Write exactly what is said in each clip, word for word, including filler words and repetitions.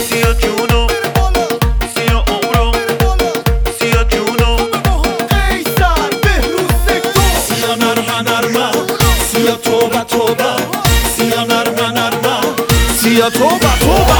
سیا جونو سیا عمرو سیا جونو قیصر بهروز سکتور سیا نرمه نرمه سیا توبه توبه سیا نرمه نرمه سیا توبه توبه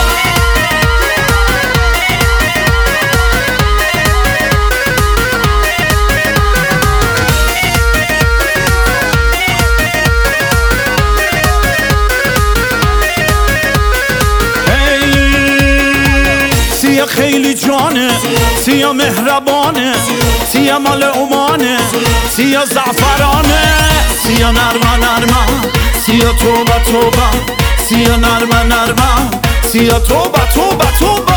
سیا خیلی جانه سیا مهربانه سیا مال عمانه سیا زعفرانه سیا نرمه نرمه سیا توبه توبه سیا نرمه نرمه سیا توبه توبه توبه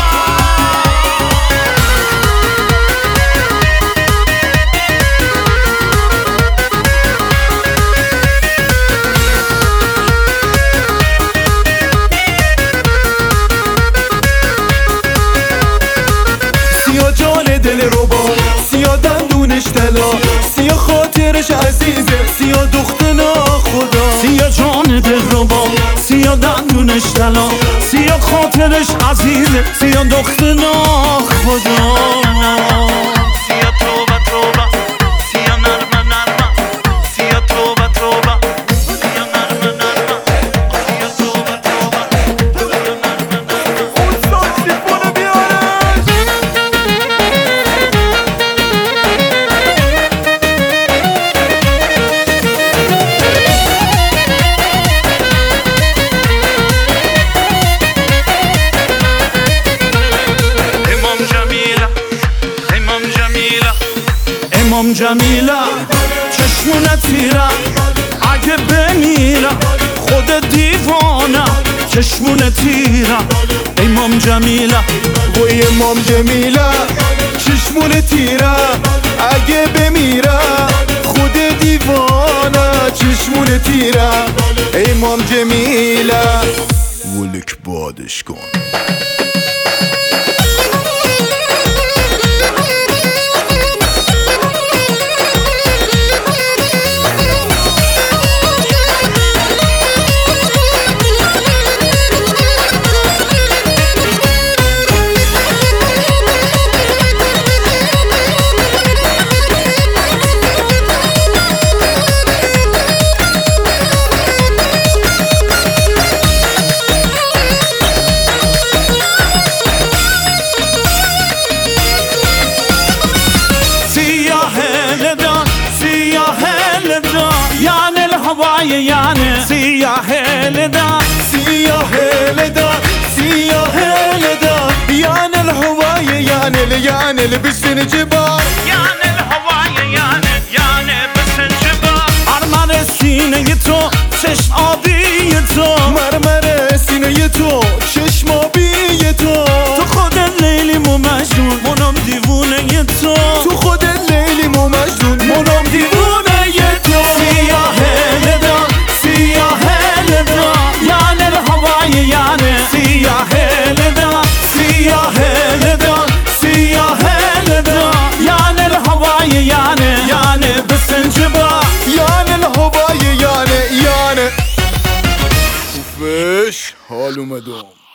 سیا جان دل ربا سیا دندونش طلا سیا خاطرش عزیزه سیا دختنا خدا سیا جان دل ربا سیا دندونش طلا سیا خاطرش عزیزه سیا دختنا خدا سیا توبه توبه سیا نرمه نرمه سیا توبه توبه سیا نرمه نرمه سیا توبه توبه سیا نرمه نرمه اون ساکسیفون بیارش امام جمیله چشمونه تیره اگه بمیرم خود دیوانه چشمونه تیره امام جمیله وای امام جمیله چشمون تیره اگه بمیره خود دیوانه چشمون تیره امام جمیله ولک بادش کن يعني الهواي يعني سياح لدا سیاه لدا سیاه لدا يعني الهواي يعني يعني لبسن جبال يعني الهواي يعني يعني بس الجبال مرمر سینه تو چشم آبی تو مرمر سینه تو چشم آبی تو تو خود لیلی مو مجنون منم دیوونه تو تو خود لیلی مو مجنون منم دیوونه تو سیاه لدا سیاه لدا يعني الهواي يعني سیاه لدا سیاه لدا سیاه لدا يعني الهواي يعني يعني بسنجبا يعني الهواي يعني يعني وفش حال اومدم